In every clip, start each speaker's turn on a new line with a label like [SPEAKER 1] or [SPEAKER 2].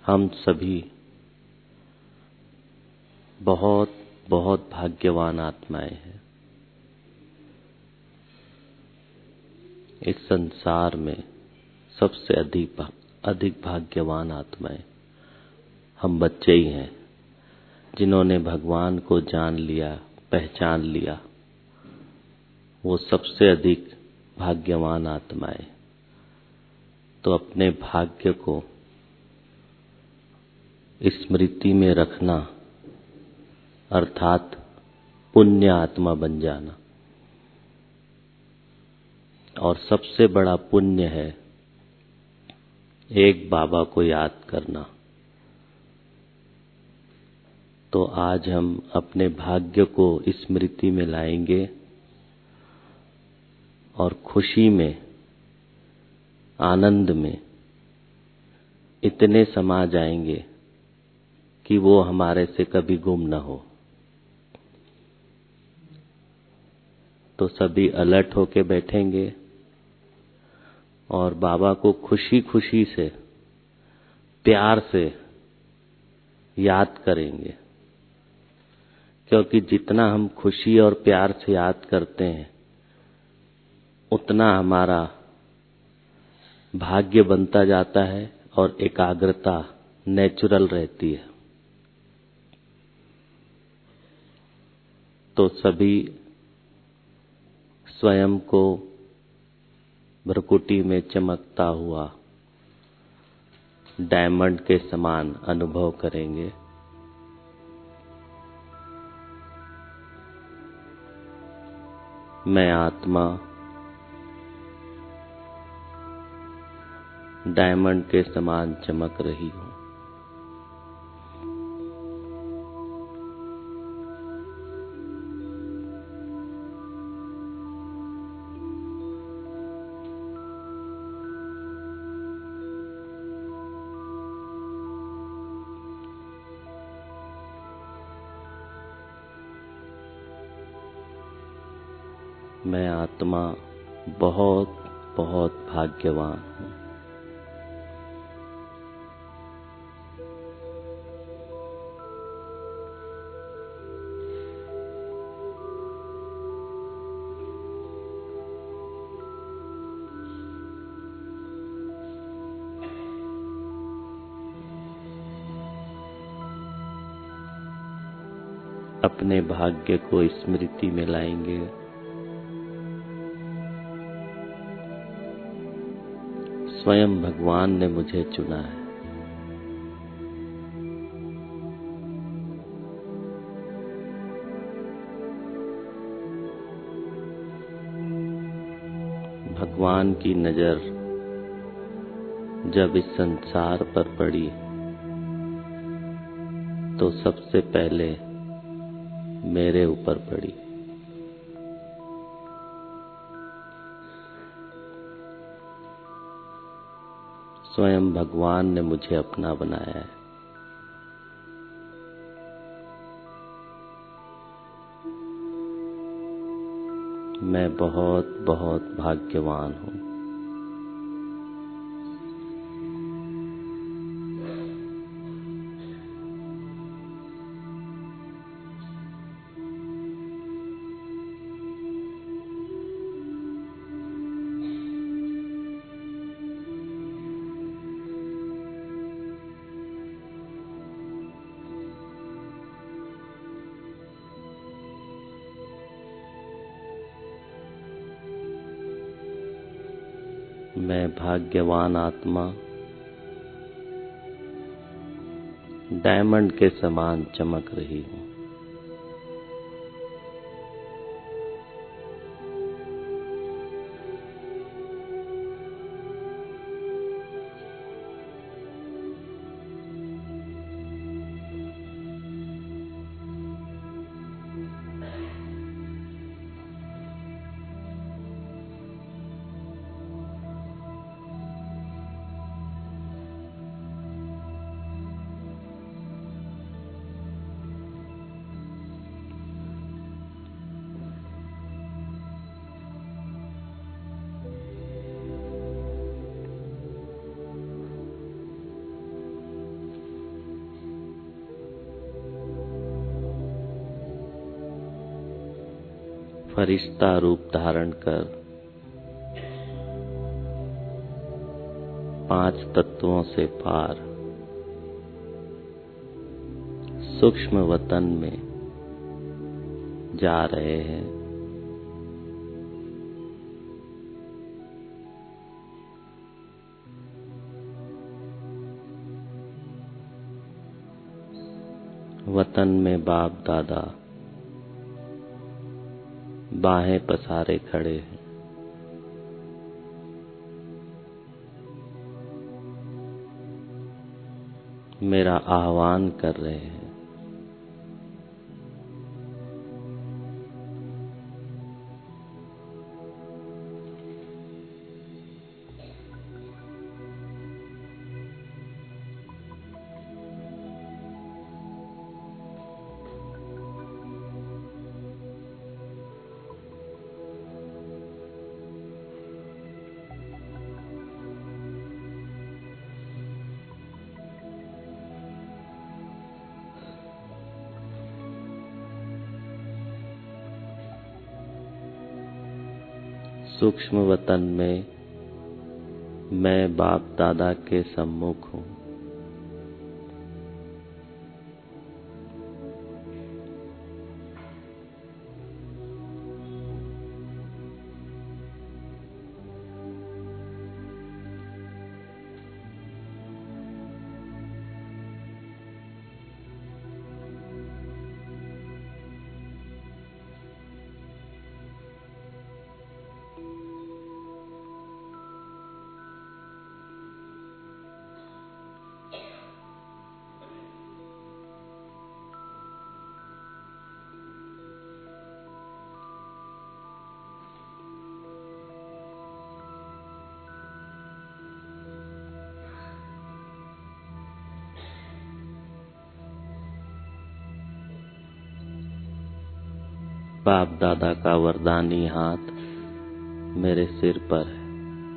[SPEAKER 1] हम सभी बहुत बहुत भाग्यवान आत्माएं हैं। इस संसार में सबसे अधिक भाग्यवान आत्माएं हम बच्चे ही हैं, जिन्होंने भगवान को जान लिया, पहचान लिया। वो सबसे अधिक भाग्यवान आत्माएं। तो अपने भाग्य को स्मृति में रखना अर्थात पुण्य आत्मा बन जाना। और सबसे बड़ा पुण्य है एक बाबा को याद करना। तो आज हम अपने भाग्य को स्मृति में लाएंगे और खुशी में, आनंद में इतने समा जाएंगे कि वो हमारे से कभी गुम न हो। तो सभी अलर्ट होके बैठेंगे और बाबा को खुशी खुशी से, प्यार से याद करेंगे। क्योंकि जितना हम खुशी और प्यार से याद करते हैं, उतना हमारा भाग्य बनता जाता है और एकाग्रता नेचुरल रहती है। तो सभी स्वयं को भ्रकुटी में चमकता हुआ डायमंड के समान अनुभव करेंगे। मैं आत्मा डायमंड के समान चमक रही हूँ। मैं आत्मा बहुत बहुत भाग्यवान हूँ। अपने भाग्य को स्मृति में लाएंगे। स्वयं भगवान ने मुझे चुना है। भगवान की नजर जब इस संसार पर पड़ी तो सबसे पहले मेरे ऊपर पड़ी। स्वयं भगवान ने मुझे अपना बनाया है। मैं बहुत बहुत भाग्यवान हूँ। मैं भाग्यवान आत्मा डायमंड के समान चमक रही हूँ। फरिश्ता रूप धारण कर 5 तत्वों से पार सूक्ष्म वतन में जा रहे हैं। वतन में बाप दादा बाहें पसारे खड़े हैं। मेरा आह्वान कर रहे हैं। सूक्ष्म वतन में मैं बाप दादा के सम्मुख हूँ। बाप दादा का वरदानी हाथ मेरे सिर पर है।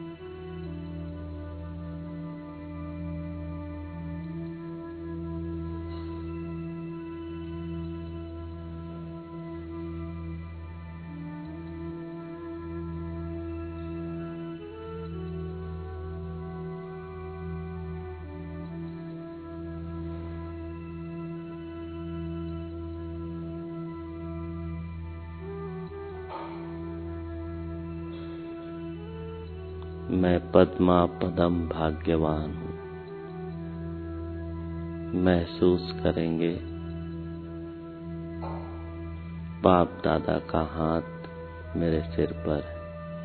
[SPEAKER 1] मैं पद्मा पदम भाग्यवान हूँ। महसूस करेंगे बाप दादा का हाथ मेरे सिर पर है।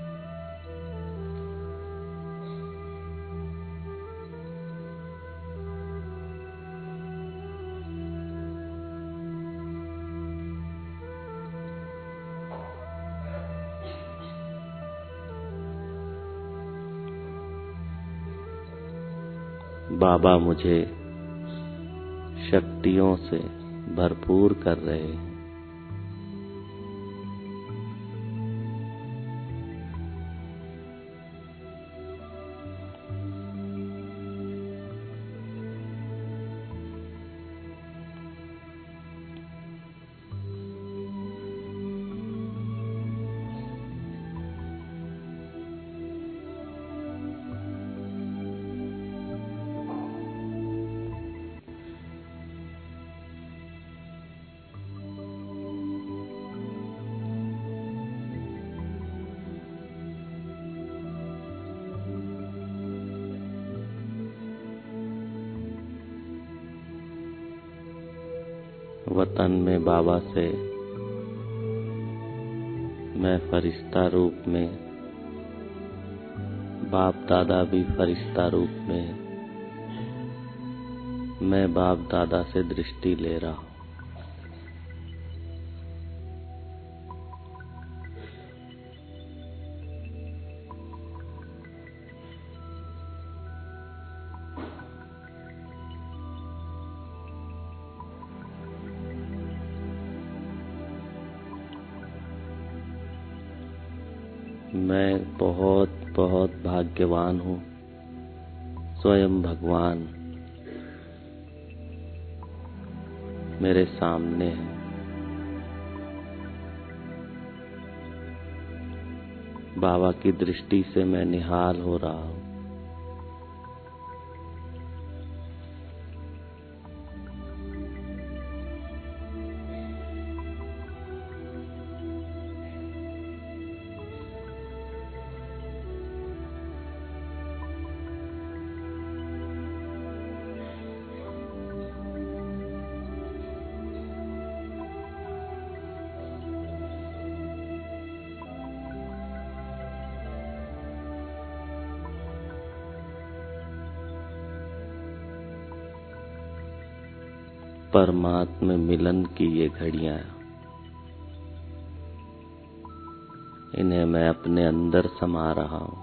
[SPEAKER 1] बाबा मुझे शक्तियों से भरपूर कर रहे हैं। वतन में बाबा से मैं फरिश्ता रूप में, बाप दादा भी फरिश्ता रूप में, मैं बाप दादा से दृष्टि ले रहा हूँ। मैं बहुत बहुत भाग्यवान हूँ। स्वयं भगवान मेरे सामने है। बाबा की दृष्टि से मैं निहाल हो रहा हूँ। परमात्मा मिलन की ये घड़ियां, इन्हें मैं अपने अंदर समा रहा हूँ।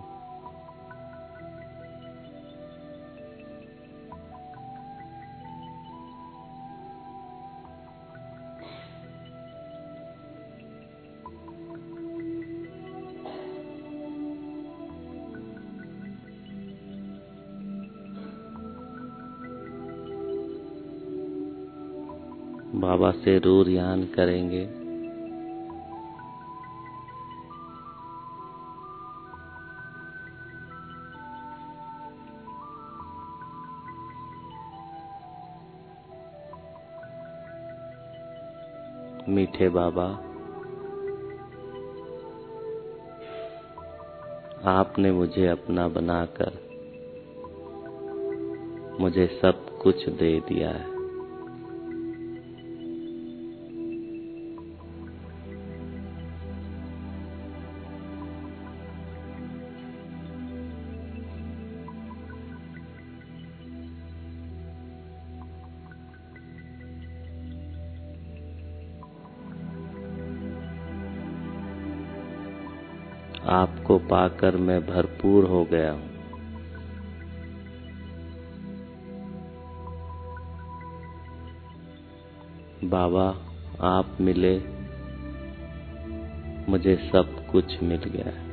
[SPEAKER 1] बाबा से रूर यान करेंगे। मीठे बाबा, आपने मुझे अपना बनाकर मुझे सब कुछ दे दिया है। आपको पाकर मैं भरपूर हो गया हूँ। बाबा, आप मिले, मुझे सब कुछ मिल गया है।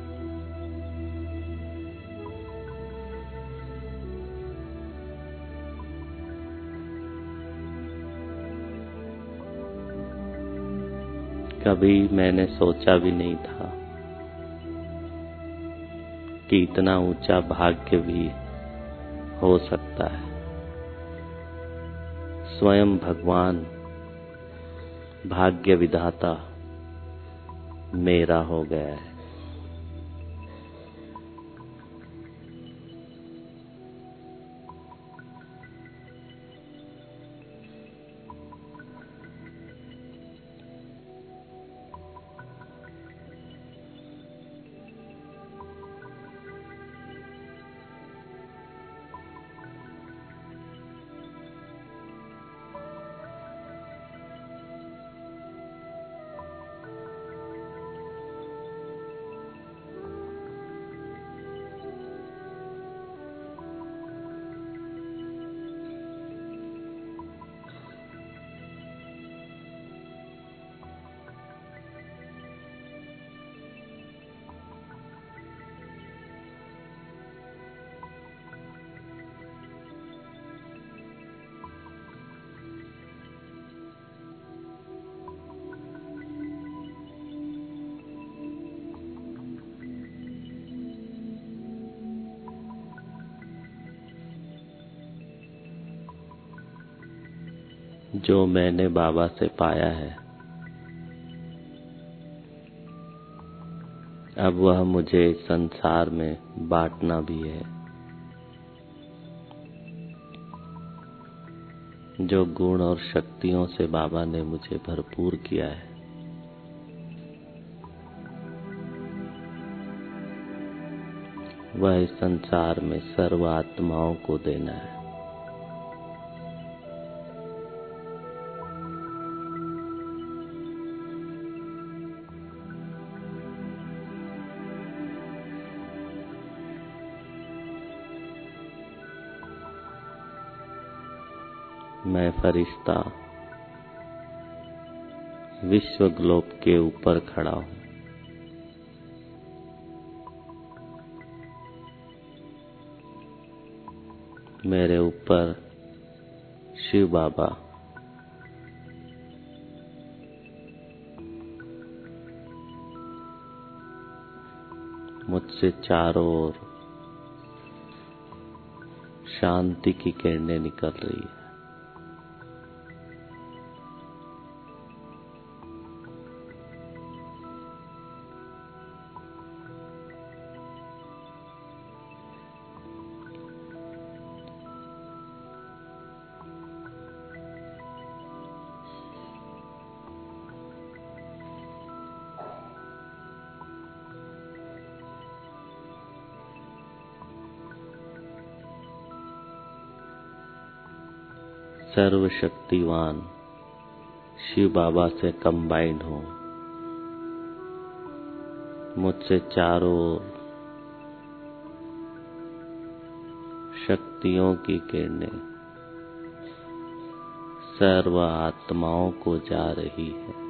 [SPEAKER 1] कभी मैंने सोचा भी नहीं था कि इतना ऊंचा भाग्य भी हो सकता है। स्वयं भगवान भाग्य विधाता मेरा हो गया है। जो मैंने बाबा से पाया है, अब वह मुझे संसार में बांटना भी है। जो गुण और शक्तियों से बाबा ने मुझे भरपूर किया है, वह इस संसार में सर्व आत्माओं को देना है। मैं फरिश्ता विश्व ग्लोब के ऊपर खड़ा हूँ। मेरे ऊपर शिव बाबा मुझसे चारों ओर शांति की किरणें निकल रही है। सर्वशक्तिवान शिव बाबा से कंबाइंड हूँ। मुझसे चारों ओर शक्तियों की किरणें सर्व आत्माओं को जा रही है।